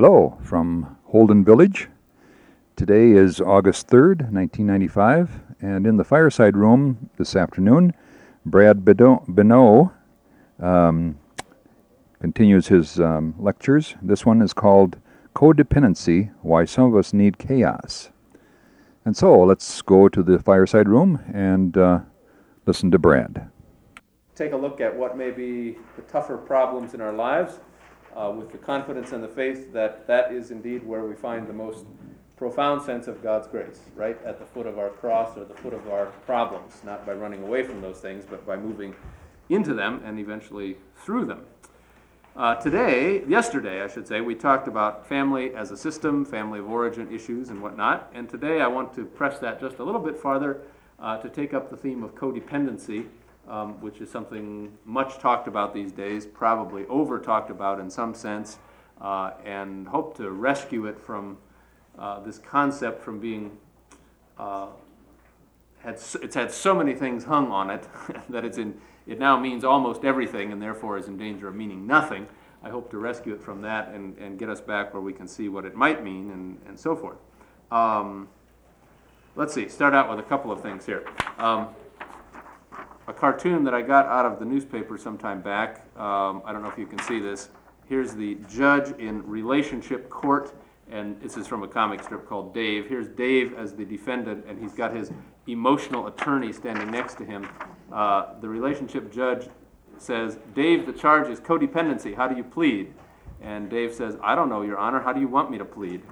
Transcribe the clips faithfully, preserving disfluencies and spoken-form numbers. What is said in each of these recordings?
Hello from Holden Village. Today is August third, nineteen ninety-five, and in the fireside room this afternoon, Brad Bonneau um, continues his um, lectures. This one is called Codependency, Why Some of Us Need Chaos. And so let's go to the fireside room and uh, listen to Brad. Take a look at what may be the tougher problems in our lives uh, with the confidence and the faith that that is indeed where we find the most profound sense of God's grace, right at the foot of our cross or the foot of our problems, not by running away from those things, but by moving into them and eventually through them. Uh, today, yesterday I should say, we talked about family as a system, family of origin issues and whatnot, and today I want to press that just a little bit farther uh, to take up the theme of codependency, um, which is something much talked about these days, probably over talked about in some sense, uh, and hope to rescue it from uh, this concept from being, uh, had, it's had so many things hung on it that it's in it now means almost everything and therefore is in danger of meaning nothing. I hope to rescue it from that and, and get us back where we can see what it might mean and, and so forth. Um, let's see, start out with a couple of things here. Um, a cartoon that I got out of the newspaper sometime back, um, I don't know if you can see this. Here's the judge in Relationship Court, and this is from a comic strip called Dave. Here's Dave as the defendant, and he's got his emotional attorney standing next to him. Uh, the relationship judge says, "Dave, the charge is codependency. How do you plead?" And Dave says, "I don't know, Your Honor. How do you want me to plead?"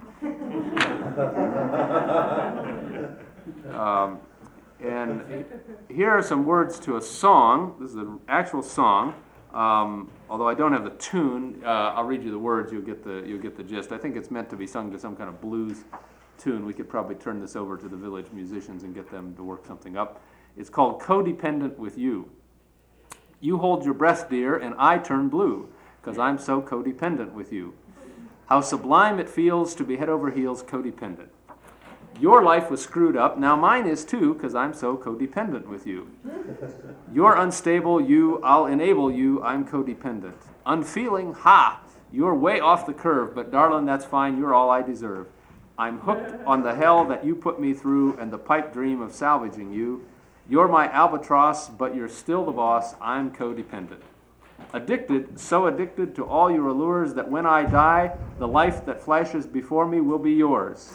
um, and here are some words to a song. This is an actual song. Um, although I don't have the tune, uh, I'll read you the words. You'll get the you'll get the gist. I think it's meant to be sung to some kind of blues tune. We could probably turn this over to the village musicians and get them to work something up. It's called Codependent with You. You hold your breath, dear, and I turn blue, because I'm so codependent with you. How sublime it feels to be head over heels codependent. Your life was screwed up, now mine is too, because I'm so codependent with you. You're unstable, you, I'll enable you, I'm codependent. Unfeeling, ha! You're way off the curve, but darling, that's fine, you're all I deserve. I'm hooked on the hell that you put me through and the pipe dream of salvaging you. You're my albatross, but you're still the boss, I'm codependent. Addicted, so addicted to all your allures that when I die, the life that flashes before me will be yours.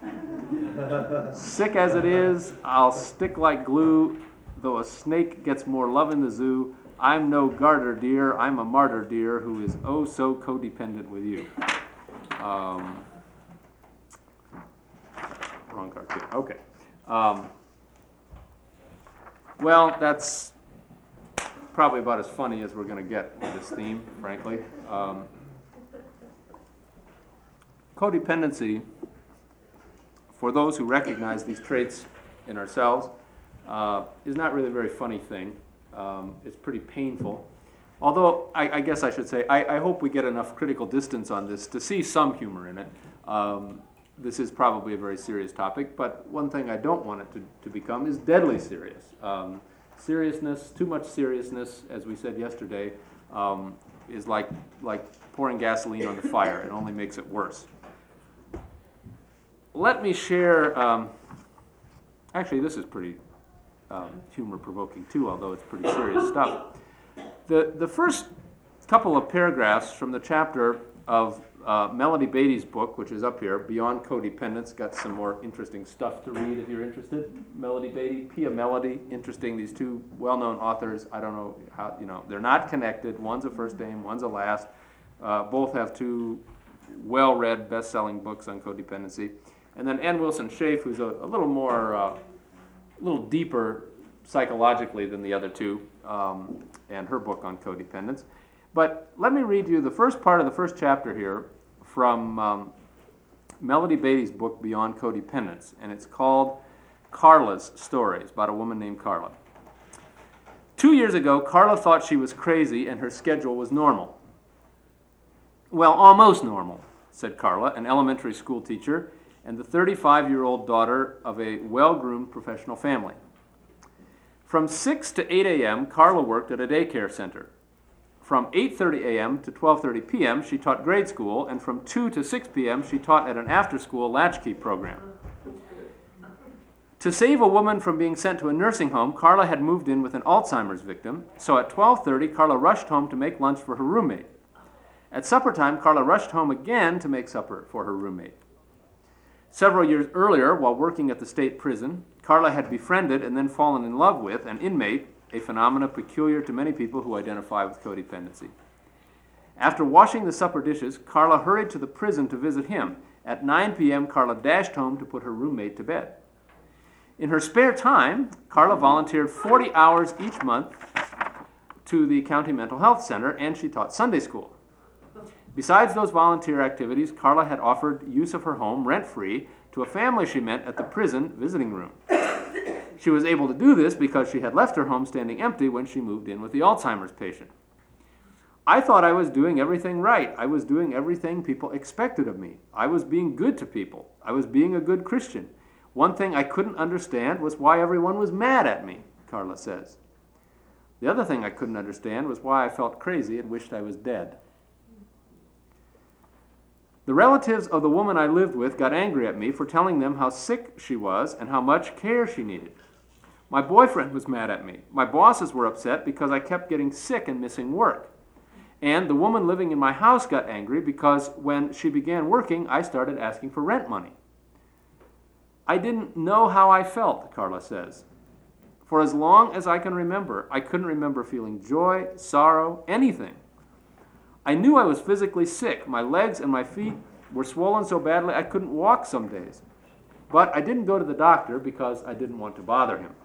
Sick as it is, I'll stick like glue, though a snake gets more love in the zoo. I'm no garter, dear, I'm a martyr, dear, who is oh so codependent with you. Um, wrong cartoon, okay. Um, well, that's probably about as funny as we're going to get with this theme, frankly. Um, codependency, for those who recognize these traits in ourselves, uh, is not really a very funny thing. Um, it's pretty painful. Although, I, I guess I should say, I, I hope we get enough critical distance on this to see some humor in it. Um, this is probably a very serious topic, but one thing I don't want it to, to become is deadly serious. Um, seriousness, too much seriousness, as we said yesterday, um, is like, like pouring gasoline on the fire. It only makes it worse. Let me share, um, actually this is pretty um, humor-provoking too, although it's pretty serious stuff. The, the first couple of paragraphs from the chapter of uh, Melody Beattie's book, which is up here, Beyond Codependence, got some more interesting stuff to read if you're interested. Melody Beattie, Pia Melody, interesting, these two well-known authors. I don't know how, you know, they're not connected. One's a first name, one's a last. Uh, both have two well-read, best-selling books on codependency. And then Ann Wilson Schaef, who's a, a little more, uh, a little deeper psychologically than the other two, um, and her book on codependence. But let me read you the first part of the first chapter here from um, Melody Beattie's book, Beyond Codependence, and it's called Carla's Story. It's about a woman named Carla. Two years ago, Carla thought she was crazy and her schedule was normal. Well, almost normal, said Carla, an elementary school teacher, and the thirty-five-year-old daughter of a well-groomed professional family. From six to eight a.m., Carla worked at a daycare center. From eight thirty a.m. to twelve thirty p.m., she taught grade school, and from two to six p.m., she taught at an after-school latchkey program. To save a woman from being sent to a nursing home, Carla had moved in with an Alzheimer's victim, so at twelve thirty, Carla rushed home to make lunch for her roommate. At supper time, Carla rushed home again to make supper for her roommate. Several years earlier, while working at the state prison, Carla had befriended and then fallen in love with an inmate, a phenomenon peculiar to many people who identify with codependency. After washing the supper dishes, Carla hurried to the prison to visit him. At nine p.m., Carla dashed home to put her roommate to bed. In her spare time, Carla volunteered forty hours each month to the County Mental Health Center, and she taught Sunday school. Besides those volunteer activities, Carla had offered use of her home rent-free to a family she met at the prison visiting room. She was able to do this because she had left her home standing empty when she moved in with the Alzheimer's patient. I thought I was doing everything right. I was doing everything people expected of me. I was being good to people. I was being a good Christian. One thing I couldn't understand was why everyone was mad at me, Carla says. The other thing I couldn't understand was why I felt crazy and wished I was dead. The relatives of the woman I lived with got angry at me for telling them how sick she was and how much care she needed. My boyfriend was mad at me. My bosses were upset because I kept getting sick and missing work. And the woman living in my house got angry because when she began working, I started asking for rent money. I didn't know how I felt, Carla says. For as long as I can remember, I couldn't remember feeling joy, sorrow, anything. I knew I was physically sick. My legs and my feet were swollen so badly I couldn't walk some days. But I didn't go to the doctor because I didn't want to bother him.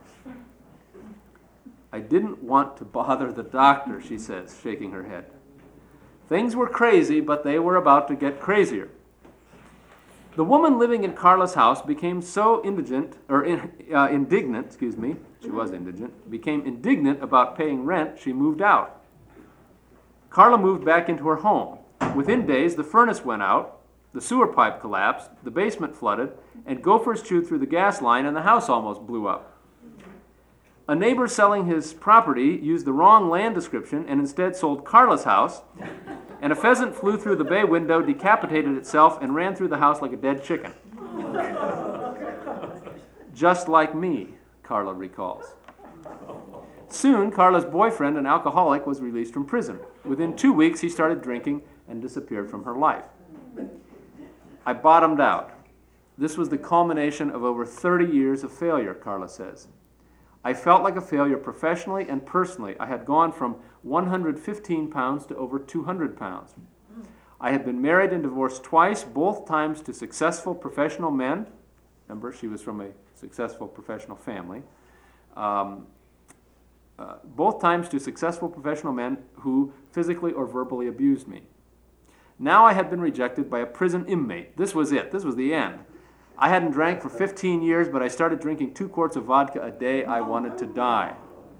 I didn't want to bother the doctor, she says, shaking her head. Things were crazy, but they were about to get crazier. The woman living in Carla's house became so indigent, or in, uh, indignant, excuse me, she was indigent, became indignant about paying rent, she moved out. Carla moved back into her home. Within days, the furnace went out, the sewer pipe collapsed, the basement flooded, and gophers chewed through the gas line, and the house almost blew up. A neighbor selling his property used the wrong land description and instead sold Carla's house, and a pheasant flew through the bay window, decapitated itself, and ran through the house like a dead chicken. Just like me, Carla recalls. Soon, Carla's boyfriend, an alcoholic, was released from prison. Within two weeks, he started drinking and disappeared from her life. I bottomed out. This was the culmination of over thirty years of failure, Carla says. I felt like a failure professionally and personally. I had gone from one hundred fifteen pounds to over two hundred pounds. I had been married and divorced twice, both times to successful professional men. Remember, she was from a successful professional family. Um, uh, both times to successful professional men who physically or verbally abused me. Now I had been rejected by a prison inmate. This was it. This was the end. I hadn't drank for fifteen years, but I started drinking two quarts of vodka a day. I wanted to die.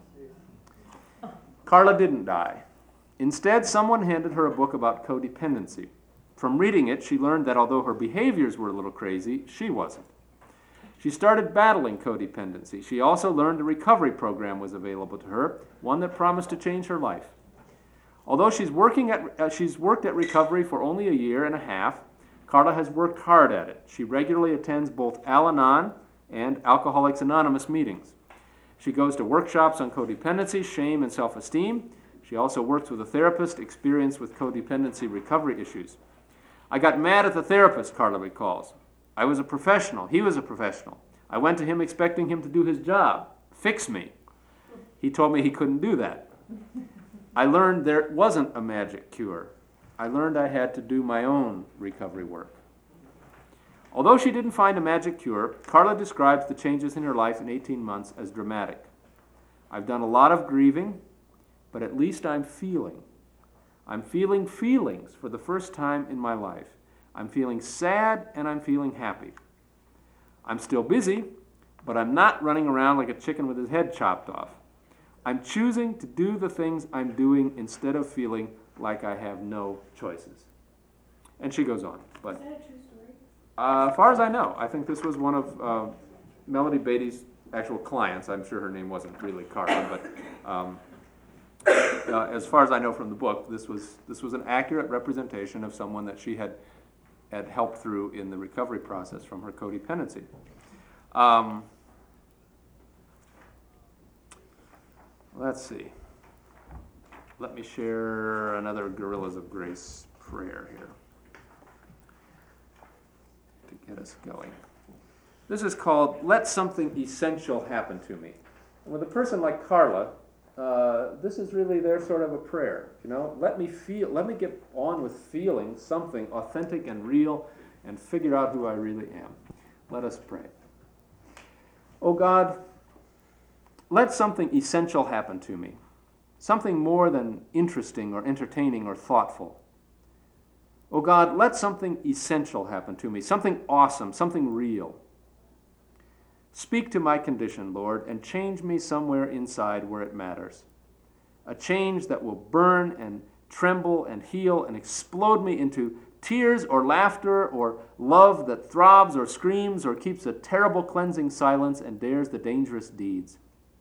Carla didn't die. Instead, someone handed her a book about codependency. From reading it, she learned that although her behaviors were a little crazy, she wasn't. She started battling codependency. She also learned a recovery program was available to her, one that promised to change her life. Although she's working at uh, she's worked at recovery for only a year and a half, Carla has worked hard at it. She regularly attends both Al-Anon and Alcoholics Anonymous meetings. She goes to workshops on codependency, shame, and self-esteem. She also works with a therapist experienced with codependency recovery issues. I got mad at the therapist, Carla recalls. I was a professional. He was a professional. I went to him expecting him to do his job, fix me. He told me he couldn't do that. I learned there wasn't a magic cure. I learned I had to do my own recovery work. Although she didn't find a magic cure, Carla describes the changes in her life in eighteen months as dramatic. I've done a lot of grieving, but at least I'm feeling. I'm feeling feelings for the first time in my life. I'm feeling sad and I'm feeling happy. I'm still busy, but I'm not running around like a chicken with his head chopped off. I'm choosing to do the things I'm doing instead of feeling like I have no choices. And she goes on. But, Is that a true story? uh, as far as I know, I think this was one of uh, Melody Beatty's actual clients. I'm sure her name wasn't really Carla, but um, uh, as far as I know from the book, this was this was an accurate representation of someone that she had had helped through in the recovery process from her codependency. Um, let's see. Let me share another Gorillas of Grace prayer here to get us going. This is called Let Something Essential Happen to Me. And with a person like Carla, uh, this is really their sort of a prayer. You know, let me feel, let me get on with feeling something authentic and real and figure out who I really am. Let us pray. Oh God, let something essential happen to me. Something more than interesting or entertaining or thoughtful. Oh God, let something essential happen to me. Something awesome, something real. Speak to my condition, Lord, and change me somewhere inside where it matters. A change that will burn and tremble and heal and explode me into tears or laughter or love that throbs or screams or keeps a terrible cleansing silence and dares the dangerous deeds.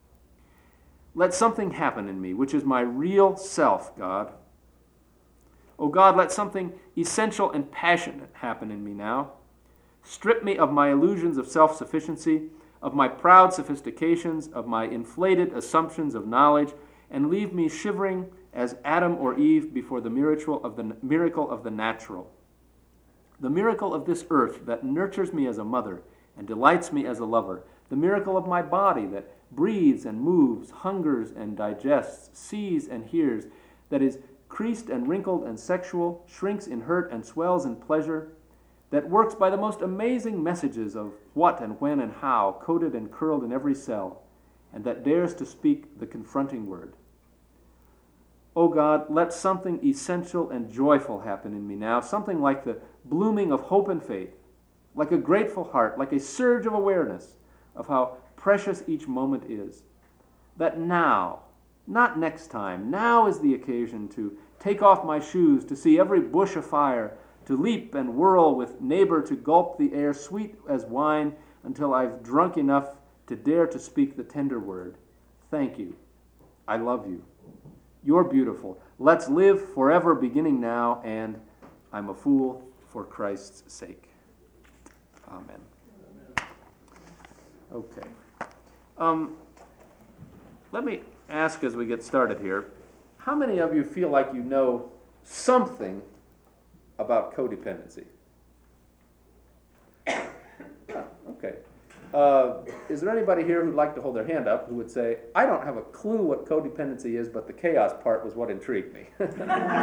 Let something happen in me, which is my real self, God. Oh God, let something essential and passionate happen in me now. Strip me of my illusions of self-sufficiency, of my proud sophistications, of my inflated assumptions of knowledge, and leave me shivering as Adam or Eve before the miracle of the miracle of the natural. The miracle of this earth that nurtures me as a mother and delights me as a lover. The miracle of my body that breathes and moves, hungers and digests, sees and hears, that is creased and wrinkled and sexual, shrinks in hurt and swells in pleasure, that works by the most amazing messages of what and when and how, coded and curled in every cell, and that dares to speak the confronting word. O God, let something essential and joyful happen in me now, something like the blooming of hope and faith, like a grateful heart, like a surge of awareness of how precious each moment is. That now, not next time, now is the occasion to take off my shoes, to see every bush afire, to leap and whirl with neighbor, to gulp the air sweet as wine until I've drunk enough to dare to speak the tender word. Thank you. I love you. You're beautiful. Let's live forever beginning now, and I'm a fool for Christ's sake. Amen. Okay. Um, let me ask as we get started here, how many of you feel like you know something about codependency? Ah, okay. Uh, is there anybody here who'd like to hold their hand up who would say, I don't have a clue what codependency is, but the chaos part was what intrigued me? Okay,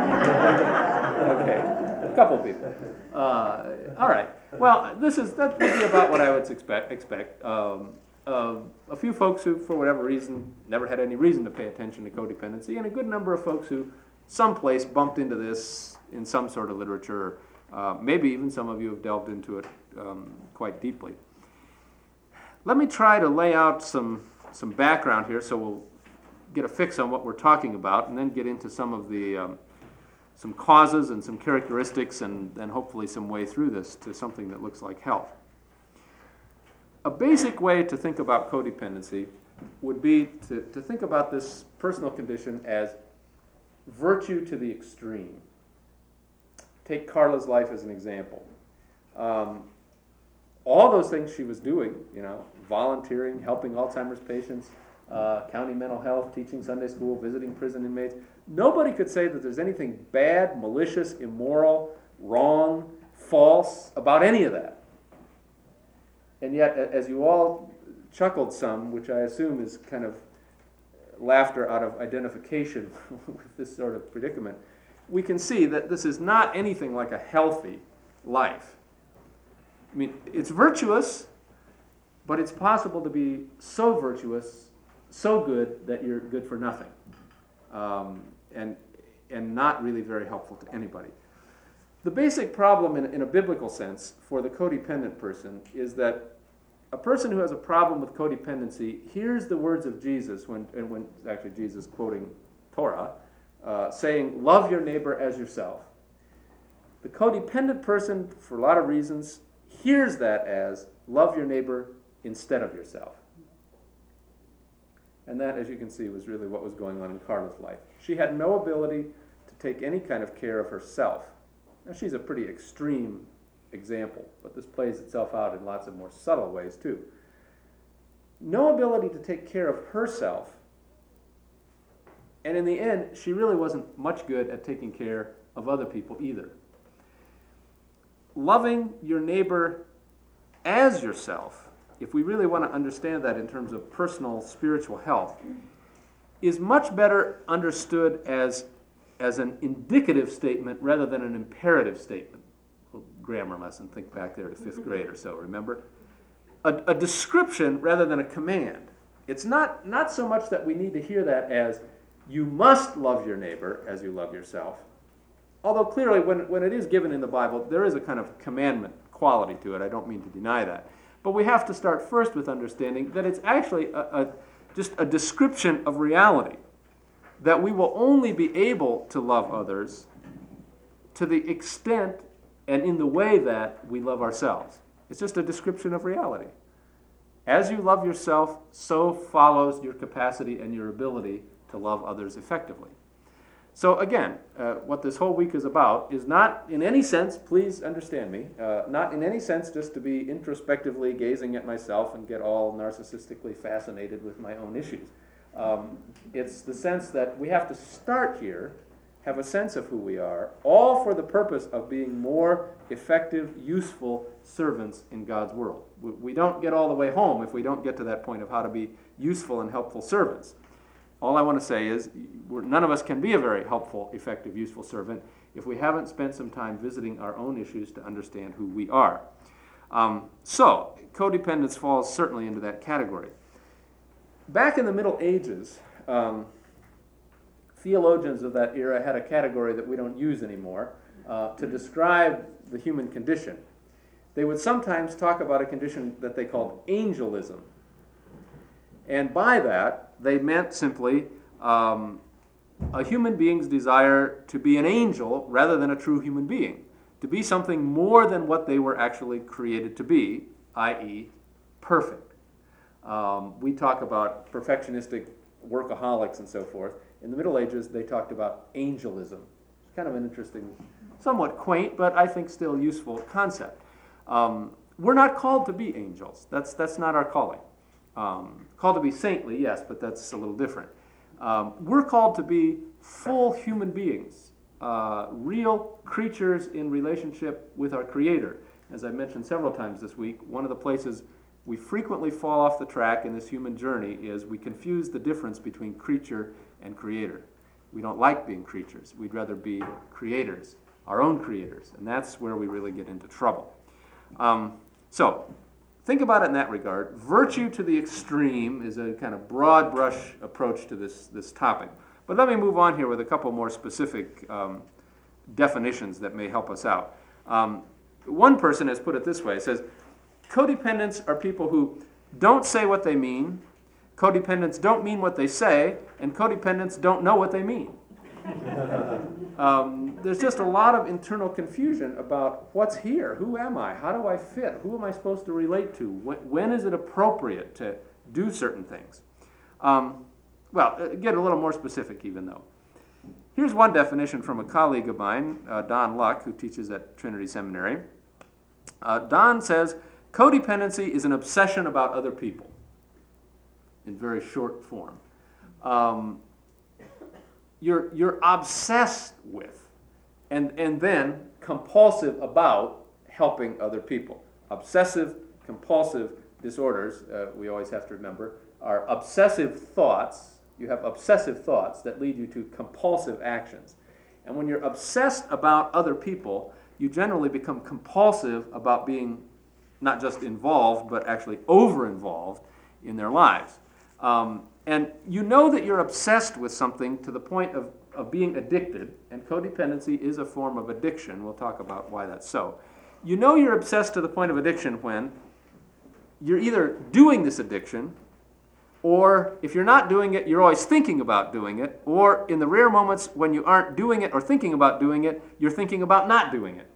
a couple people. Uh, all right. Well, this is that would be about what I would expect. expect. Um, uh, a few folks who, for whatever reason, never had any reason to pay attention to codependency, and a good number of folks who someplace bumped into this in some sort of literature. Uh, maybe even some of you have delved into it um, quite deeply. Let me try to lay out some, some background here so we'll get a fix on what we're talking about, and then get into some of the um, some causes and some characteristics, and then hopefully some way through this to something that looks like health. A basic way to think about codependency would be to, to think about this personal condition as virtue to the extreme. Take Carla's life as an example. Um, all those things she was doing, you know, volunteering, helping Alzheimer's patients, uh, county mental health, teaching Sunday school, visiting prison inmates. Nobody could say that there's anything bad, malicious, immoral, wrong, false about any of that. And yet, as you all chuckled some, which I assume is kind of laughter out of identification with this sort of predicament, we can see that this is not anything like a healthy life. I mean, it's virtuous, but it's possible to be so virtuous, so good, that you're good for nothing, um, and and not really very helpful to anybody. The basic problem in, in a biblical sense for the codependent person is that a person who has a problem with codependency hears the words of Jesus, when, and when actually Jesus quoting Torah, uh, saying, love your neighbor as yourself. The codependent person, for a lot of reasons, hears that as love your neighbor instead of yourself. And that, as you can see, was really what was going on in Carla's life. She had no ability to take any kind of care of herself. Now, she's a pretty extreme example, but this plays itself out in lots of more subtle ways, too. No ability to take care of herself, and in the end, she really wasn't much good at taking care of other people either. Loving your neighbor as yourself, if we really want to understand that in terms of personal spiritual health, is much better understood as, as an indicative statement rather than an imperative statement. A grammar lesson, think back there to fifth grade or so, remember? A, a description rather than a command. It's not, not so much that we need to hear that as, you must love your neighbor as you love yourself. Although clearly when, when it is given in the Bible, there is a kind of commandment quality to it. I don't mean to deny that. But we have to start first with understanding that it's actually a, a, just a description of reality. That we will only be able to love others to the extent and in the way that we love ourselves. It's just a description of reality. As you love yourself, so follows your capacity and your ability to love others effectively. So again, uh, what this whole week is about is not in any sense, please understand me, uh, not in any sense just to be introspectively gazing at myself and get all narcissistically fascinated with my own issues. Um, it's the sense that we have to start here, have a sense of who we are, all for the purpose of being more effective, useful servants in God's world. We, we don't get all the way home if we don't get to that point of how to be useful and helpful servants. All I want to say is we're, none of us can be a very helpful, effective, useful servant if we haven't spent some time visiting our own issues to understand who we are. Um, so, codependence falls certainly into that category. Back in the Middle Ages, um, theologians of that era had a category that we don't use anymore uh, to describe the human condition. They would sometimes talk about a condition that they called angelism. And by that, they meant simply um, a human being's desire to be an angel rather than a true human being, to be something more than what they were actually created to be, that is perfect. Um, we talk about perfectionistic workaholics and so forth. In the Middle Ages, they talked about angelism. It's kind of an interesting, somewhat quaint, but I think still useful concept. Um, we're not called to be angels. That's, that's not our calling. Um, called to be saintly, yes, but that's a little different. Um, we're called to be full human beings, uh, real creatures in relationship with our Creator. As I mentioned several times this week, one of the places we frequently fall off the track in this human journey is we confuse the difference between creature and Creator. We don't like being creatures. We'd rather be creators, our own creators, and that's where we really get into trouble. Um, so, think about it in that regard. Virtue to the extreme is a kind of broad brush approach to this, this topic. But let me move on here with a couple more specific um, definitions that may help us out. Um, one person has put it this way. It says, codependents are people who don't say what they mean, codependents don't mean what they say, and codependents don't know what they mean. Um, there's just a lot of internal confusion about what's here, who am I, how do I fit, who am I supposed to relate to, when, when is it appropriate to do certain things. Um, well, get a little more specific even though. Here's one definition from a colleague of mine, uh, Don Luck, who teaches at Trinity Seminary. Uh, Don says, codependency is an obsession about other people, in very short form. Um, You're, you're obsessed with and, and then compulsive about helping other people. Obsessive compulsive disorders, uh, we always have to remember, are obsessive thoughts. You have obsessive thoughts that lead you to compulsive actions. And when you're obsessed about other people, you generally become compulsive about being not just involved, but actually over-involved in their lives. Um, and you know that you're obsessed with something to the point of, of being addicted, and codependency is a form of addiction. We'll talk about why that's so. You know you're obsessed to the point of addiction when you're either doing this addiction, or if you're not doing it, you're always thinking about doing it, or in the rare moments when you aren't doing it or thinking about doing it, you're thinking about not doing it.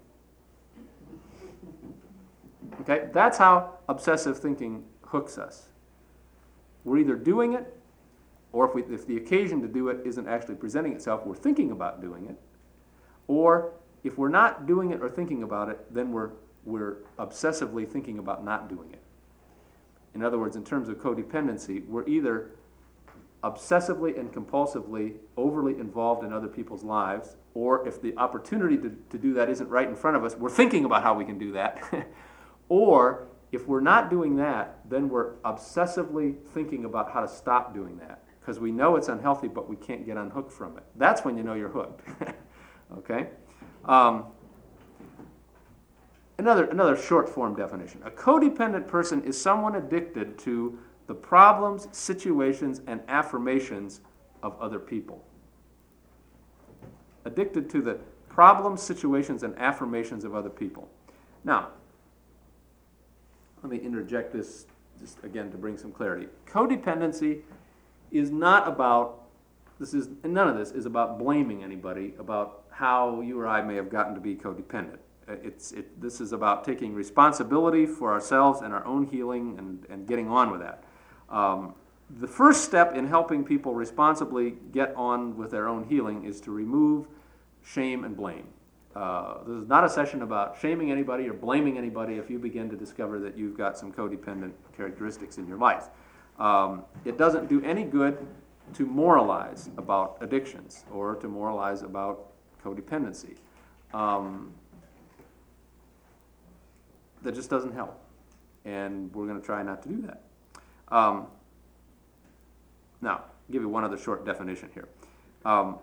Okay, that's how obsessive thinking hooks us. We're either doing it, or if, we, if the occasion to do it isn't actually presenting itself, we're thinking about doing it, or if we're not doing it or thinking about it, then we're, we're obsessively thinking about not doing it. In other words, in terms of codependency, we're either obsessively and compulsively overly involved in other people's lives, or if the opportunity to, to do that isn't right in front of us, we're thinking about how we can do that. Or if we're not doing that, then we're obsessively thinking about how to stop doing that, because we know it's unhealthy, but we can't get unhooked from it. That's when you know you're hooked. Okay? Um, another, another short form definition. A codependent person is someone addicted to the problems, situations, and affirmations of other people. Addicted to the problems, situations, and affirmations of other people. Now, let me interject this just again to bring some clarity. Codependency is not about, this is, none of this is about blaming anybody about how you or I may have gotten to be codependent. It's, it, this is about taking responsibility for ourselves and our own healing and, and getting on with that. Um, the first step in helping people responsibly get on with their own healing is to remove shame and blame. Uh, this is not a session about shaming anybody or blaming anybody if you begin to discover that you've got some codependent characteristics in your life. Um, it doesn't do any good to moralize about addictions or to moralize about codependency. Um, that just doesn't help, and we're going to try not to do that. Um, now, I'll give you one other short definition here. Um,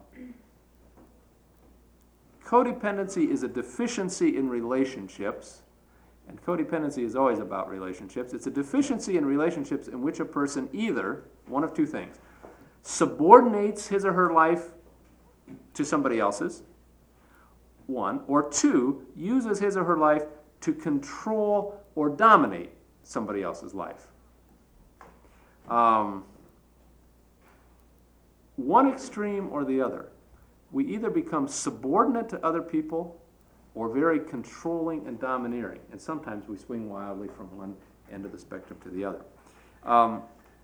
codependency is a deficiency in relationships, and codependency is always about relationships. It's a deficiency in relationships in which a person either, one of two things, subordinates his or her life to somebody else's, one, or two, uses his or her life to control or dominate somebody else's life. Um, one extreme or the other. We either become subordinate to other people or very controlling and domineering. And sometimes we swing wildly from one end of the spectrum to the other. Um,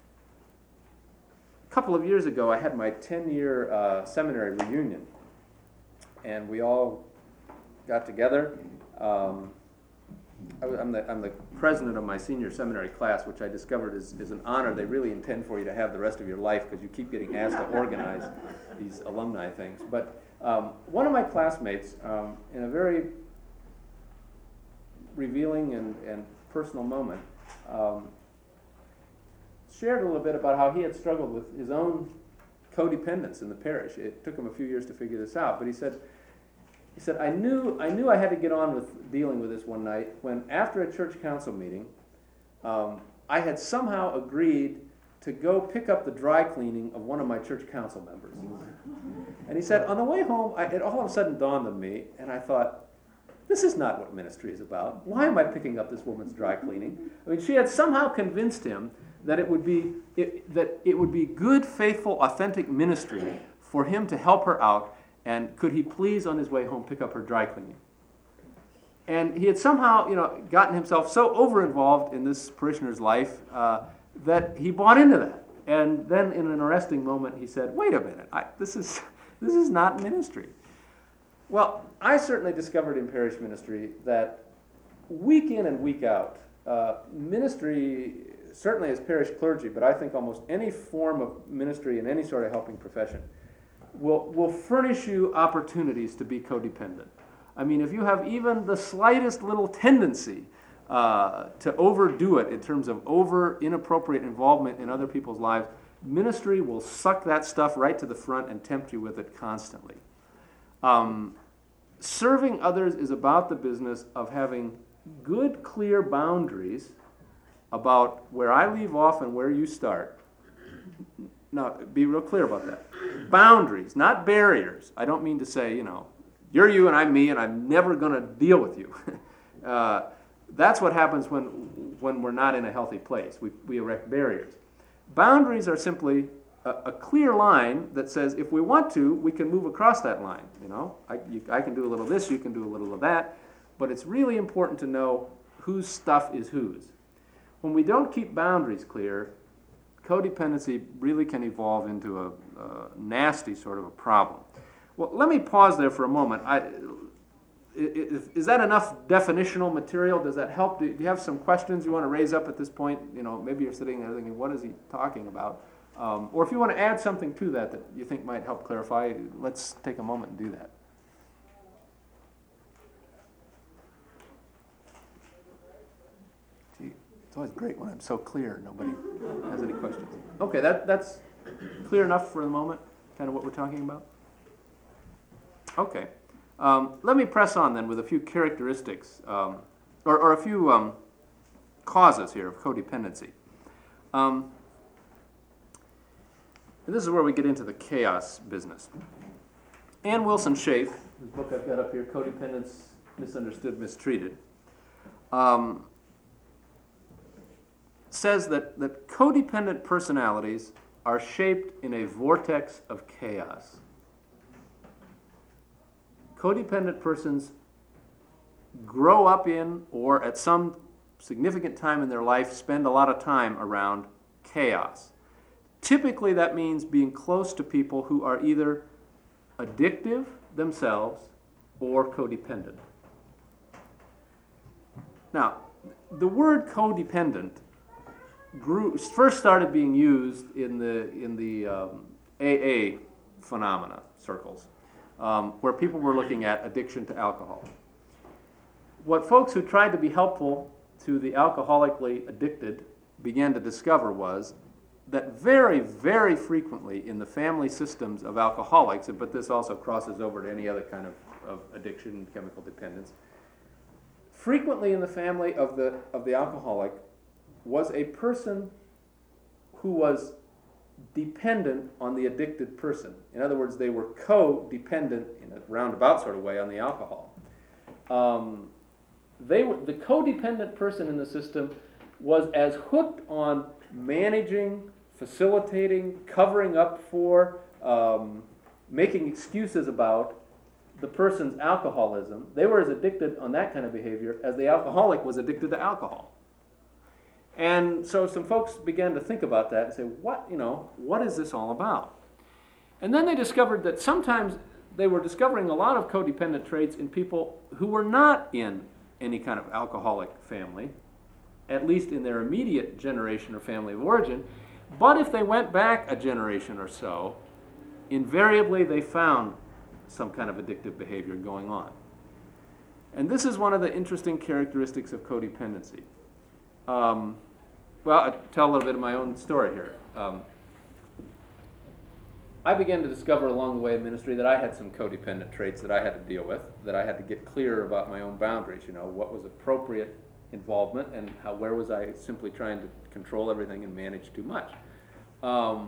a couple of years ago, I had my ten-year uh, seminary reunion. And we all got together. Um, I was, I'm, the, I'm the president of my senior seminary class, which I discovered is, is an honor they really intend for you to have the rest of your life because you keep getting asked to organize these alumni things. But um, one of my classmates, um, in a very revealing and, and personal moment, um, shared a little bit about how he had struggled with his own codependence in the parish. It took him a few years to figure this out, but he said, He said, I knew I knew I had to get on with dealing with this one night when, after a church council meeting, um, I had somehow agreed to go pick up the dry cleaning of one of my church council members. And he said, on the way home, I, it all of a sudden dawned on me, and I thought, this is not what ministry is about. Why am I picking up this woman's dry cleaning? I mean, she had somehow convinced him that it would be it, that it would be good, faithful, authentic ministry for him to help her out. And could he please, on his way home, pick up her dry cleaning? And he had somehow, you know, gotten himself so over-involved in this parishioner's life uh, that he bought into that. And then, in an arresting moment, he said, "Wait a minute, I, this is this is not ministry." Well, I certainly discovered in parish ministry that week in and week out, uh, ministry, certainly as parish clergy, but I think almost any form of ministry in any sort of helping profession, will will furnish you opportunities to be codependent. I mean, if you have even the slightest little tendency uh, to overdo it in terms of over inappropriate involvement in other people's lives, ministry will suck that stuff right to the front and tempt you with it constantly. Um, serving others is about the business of having good, clear boundaries about where I leave off and where you start. Now, be real clear about that. Boundaries, not barriers. I don't mean to say, you know, you're you and I'm me and I'm never going to deal with you. uh, that's what happens when when we're not in a healthy place. We, we erect barriers. Boundaries are simply a, a clear line that says if we want to, we can move across that line. You know, I, you, I can do a little of this, you can do a little of that. But it's really important to know whose stuff is whose. When we don't keep boundaries clear, codependency really can evolve into a, a nasty sort of a problem. Well, let me pause there for a moment. I, is, is that enough definitional material? Does that help? Do you have some questions you want to raise up at this point? You know, maybe you're sitting there thinking, what is he talking about? Um, or if you want to add something to that that you think might help clarify, let's take a moment and do that. Gee, it's always great when I'm so clear, nobody has any questions. Okay, that, that's clear enough for the moment, kind of what we're talking about? Okay. Um, let me press on then with a few characteristics, um, or, or a few um, causes here of codependency. Um, and this is where we get into the chaos business. Ann Wilson Schaaf, whose book I've got up here, Codependence, Misunderstood, Mistreated, um, says that, that codependent personalities are shaped in a vortex of chaos. Codependent persons grow up in, or at some significant time in their life, spend a lot of time around chaos. Typically, that means being close to people who are either addictive themselves or codependent. Now, the word codependent grew, first started being used in the, in the um, A A phenomena circles. Um, where people were looking at addiction to alcohol. What folks who tried to be helpful to the alcoholically addicted began to discover was that very, very frequently in the family systems of alcoholics, but this also crosses over to any other kind of, of addiction and chemical dependence, frequently in the family of the, of the alcoholic was a person who was dependent on the addicted person. In other words, they were co-dependent in a roundabout sort of way on the alcohol. Um, they were, the codependent person in the system was as hooked on managing, facilitating, covering up for, um, making excuses about the person's alcoholism. They were as addicted on that kind of behavior as the alcoholic was addicted to alcohol. And so some folks began to think about that and say, what, you know, what is this all about? And then they discovered that sometimes they were discovering a lot of codependent traits in people who were not in any kind of alcoholic family, at least in their immediate generation or family of origin. But if they went back a generation or so, invariably they found some kind of addictive behavior going on. And this is one of the interesting characteristics of codependency. Um, well, I'll tell a little bit of my own story here. Um, I began to discover along the way in ministry that I had some codependent traits that I had to deal with, that I had to get clear about my own boundaries, you know, what was appropriate involvement and how, where was I simply trying to control everything and manage too much. Um,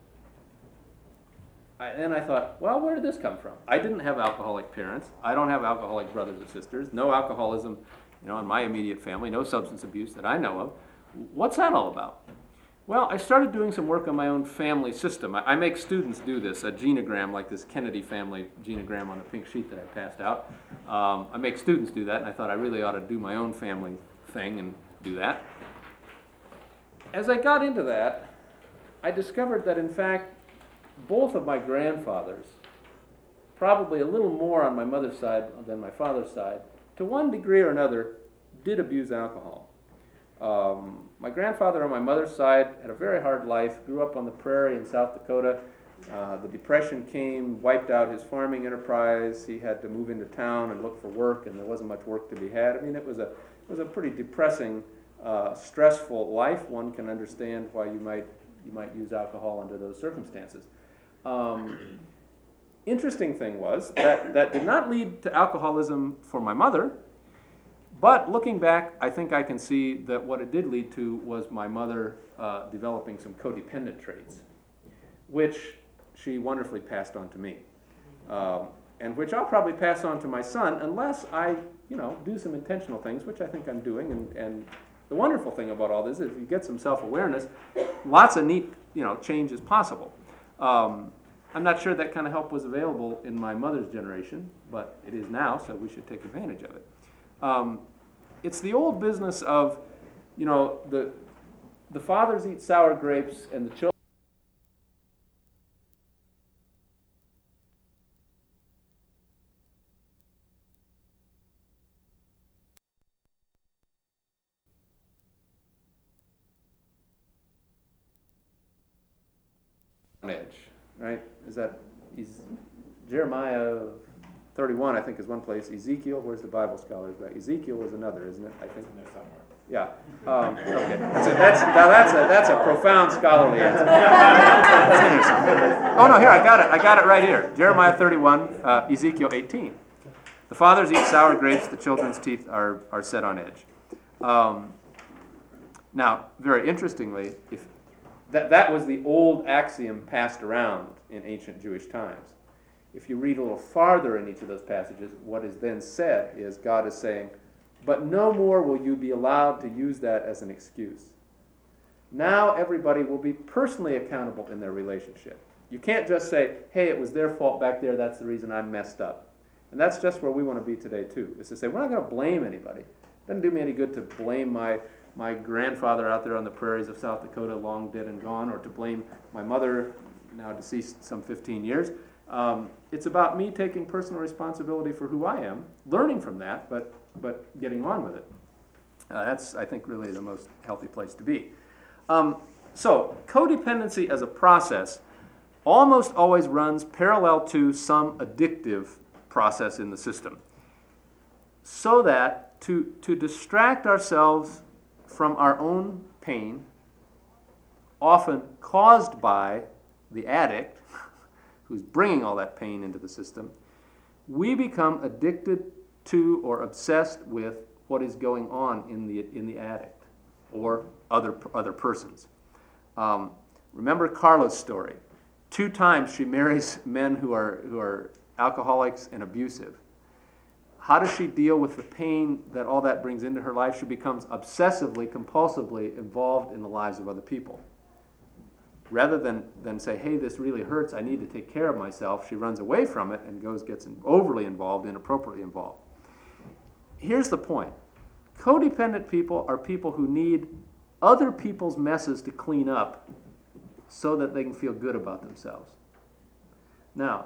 I, then I thought, well, where did this come from? I didn't have alcoholic parents. I don't have alcoholic brothers or sisters. No alcoholism, you know, in my immediate family. No substance abuse that I know of. What's that all about? Well, I started doing some work on my own family system. I, I make students do this, a genogram, like this Kennedy family genogram on a pink sheet that I passed out. Um, I make students do that, and I thought I really ought to do my own family thing and do that. As I got into that, I discovered that, in fact, both of my grandfathers, probably a little more on my mother's side than my father's side, to one degree or another, did abuse alcohol. Um, my grandfather on my mother's side had a very hard life, grew up on the prairie in South Dakota. Uh, the Depression came, wiped out his farming enterprise. He had to move into town and look for work, and there wasn't much work to be had. I mean, it was a, it was a pretty depressing, uh, stressful life. One can understand why you might, you might use alcohol under those circumstances. Um, interesting thing was that that did not lead to alcoholism for my mother, but looking back, I think I can see that what it did lead to was my mother uh, developing some codependent traits, which she wonderfully passed on to me, um, and which I'll probably pass on to my son unless I, you know, do some intentional things, which I think I'm doing. And, and the wonderful thing about all this is if you get some self-awareness, lots of neat, you know, change is possible. Um, I'm not sure that kind of help was available in my mother's generation, but it is now, so we should take advantage of it. Um, it's the old business of, you know, the the fathers eat sour grapes and the children on edge, right? Is that is Jeremiah thirty-one, I think, is one place. Ezekiel, where's the Bible scholars back? Ezekiel is another, isn't it? I think. Yeah. Um, okay. So that's now that's a that's a profound scholarly answer. That's interesting. Oh no, here I got it. I got it right here. Jeremiah thirty-one, uh, Ezekiel eighteen. The fathers eat sour grapes; the children's teeth are are set on edge. Um, now, very interestingly, if that that was the old axiom passed around in ancient Jewish times. If you read a little farther in each of those passages, what is then said is God is saying, but no more will you be allowed to use that as an excuse. Now everybody will be personally accountable in their relationship. You can't just say, hey, it was their fault back there, that's the reason I messed up. And that's just where we want to be today too, is to say, we're not going to blame anybody. It doesn't do me any good to blame my, my grandfather out there on the prairies of South Dakota, long dead and gone, or to blame my mother, now deceased some fifteen years. Um, it's about me taking personal responsibility for who I am, learning from that, but but getting on with it. Uh, that's, I think, really the most healthy place to be. Um, so, codependency as a process almost always runs parallel to some addictive process in the system. So that to, to distract ourselves from our own pain, often caused by the addict, who's bringing all that pain into the system, we become addicted to or obsessed with what is going on in the in the addict or other other persons. Um, remember Carla's story. Two times she marries men who are who are alcoholics and abusive. How does she deal with the pain that all that brings into her life? She becomes obsessively, compulsively involved in the lives of other people. Rather than, than say, hey, this really hurts, I need to take care of myself, she runs away from it and goes gets overly involved, inappropriately involved. Here's the point. Codependent people are people who need other people's messes to clean up so that they can feel good about themselves. Now,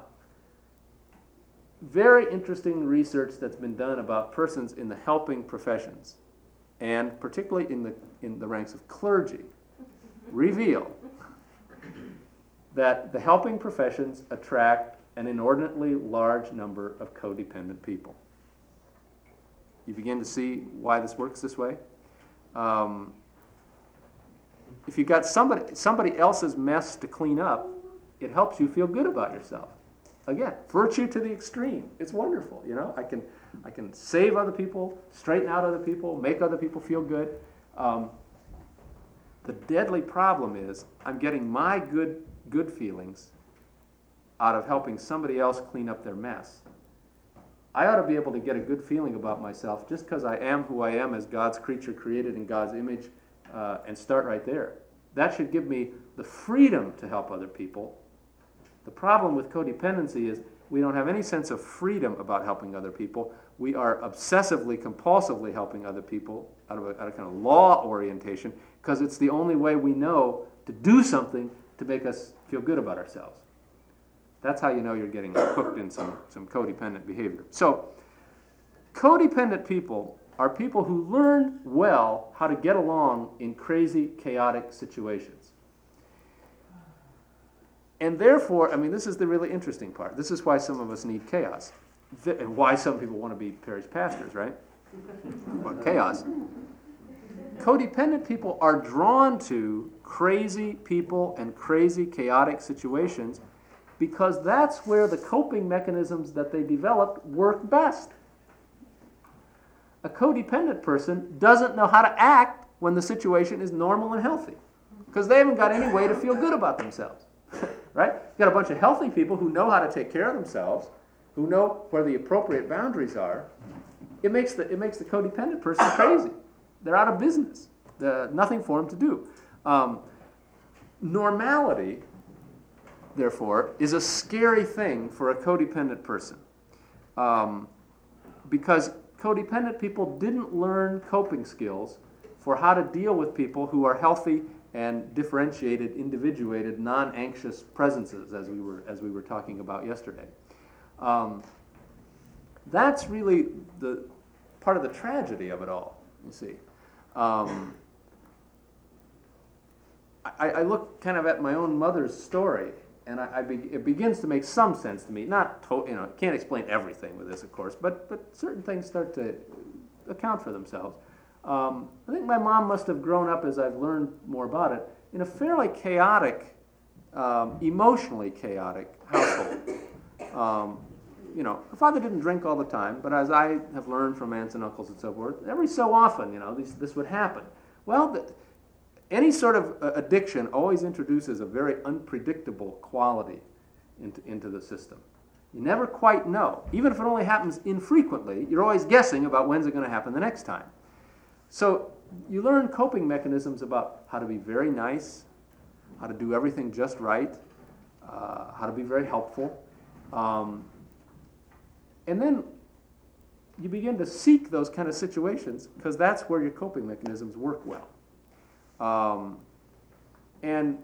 very interesting research that's been done about persons in the helping professions, and particularly in the in the ranks of clergy, reveal that the helping professions attract an inordinately large number of codependent people. You begin to see why this works this way. Um, if you've got somebody somebody else's mess to clean up, it helps you feel good about yourself. Again, virtue to the extreme. It's wonderful, you know. I can I can save other people, straighten out other people, make other people feel good. Um, the deadly problem is I'm getting my good good feelings out of helping somebody else clean up their mess. I ought to be able to get a good feeling about myself just because I am who I am as God's creature created in God's image, uh, and start right there. That should give me the freedom to help other people. The problem with codependency is we don't have any sense of freedom about helping other people. We are obsessively, compulsively helping other people out of a, out of kind of law orientation because it's the only way we know to do something to make us feel good about ourselves. That's how you know you're getting hooked in some, some codependent behavior. So, codependent people are people who learn well how to get along in crazy, chaotic situations. And therefore, I mean, this is the really interesting part. This is why some of us need chaos. And why some people want to be parish pastors, right? Well, chaos. Codependent people are drawn to crazy people and crazy, chaotic situations because that's where the coping mechanisms that they developed work best. A codependent person doesn't know how to act when the situation is normal and healthy because they haven't got any way to feel good about themselves. Right? You've got a bunch of healthy people who know how to take care of themselves, who know where the appropriate boundaries are. It makes the, it makes the codependent person crazy. They're out of business. The, nothing for them to do. Um, normality, therefore, is a scary thing for a codependent person. Um, because codependent people didn't learn coping skills for how to deal with people who are healthy and differentiated, individuated, non-anxious presences, as we were as we were talking about yesterday. Um, that's really the part of the tragedy of it all. You see, um, I, I look kind of at my own mother's story, and I, I be, it begins to make some sense to me. Not to, you know, can't explain everything with this, of course, but but certain things start to account for themselves. Um, I think my mom must have grown up, as I've learned more about it, in a fairly chaotic, um, emotionally chaotic household. Um, you know, her father didn't drink all the time, but as I have learned from aunts and uncles and so forth, every so often, you know, this, this would happen. Well, the, any sort of uh, addiction always introduces a very unpredictable quality into, into the system. You never quite know. Even if it only happens infrequently, you're always guessing about when's it going to happen the next time. So you learn coping mechanisms about how to be very nice, how to do everything just right, uh, how to be very helpful. Um, and then you begin to seek those kind of situations because that's where your coping mechanisms work well. Um, and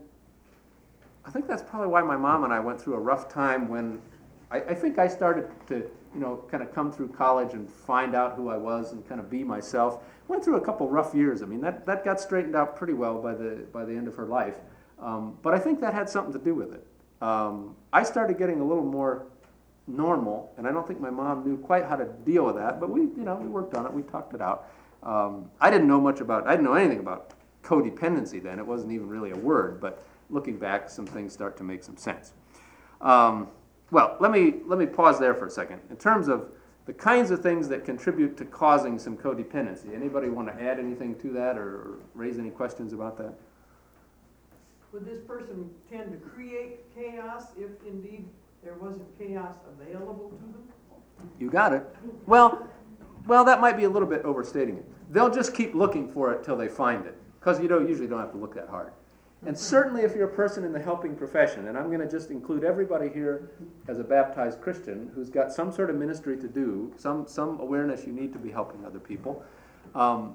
I think that's probably why my mom and I went through a rough time when I, I think I started to, you know, kind of come through college and find out who I was and kind of be myself. Went through a couple rough years. I mean, that, that got straightened out pretty well by the by the end of her life. Um, but I think that had something to do with it. Um, I started getting a little more normal, and I don't think my mom knew quite how to deal with that. But we, you know, we worked on it. We talked it out. Um, I didn't know much about. I didn't know anything about codependency then. It wasn't even really a word. But looking back, some things start to make some sense. Um, well, let me let me pause there for a second. In terms of the kinds of things that contribute to causing some codependency. Anybody want to add anything to that or raise any questions about that? Would this person tend to create chaos if indeed there wasn't chaos available to them? You got it. Well, well, that might be a little bit overstating it. They'll just keep looking for it till they find it, because you don't usually don't have to look that hard. And certainly if you're a person in the helping profession, and I'm going to just include everybody here as a baptized Christian who's got some sort of ministry to do, some some awareness you need to be helping other people, um,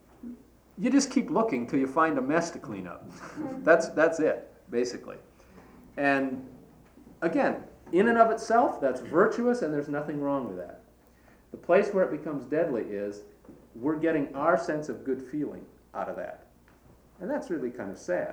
you just keep looking till you find a mess to clean up. That's that's it, basically. And again, in and of itself, that's virtuous and there's nothing wrong with that. The place where it becomes deadly is we're getting our sense of good feeling out of that. And that's really kind of sad.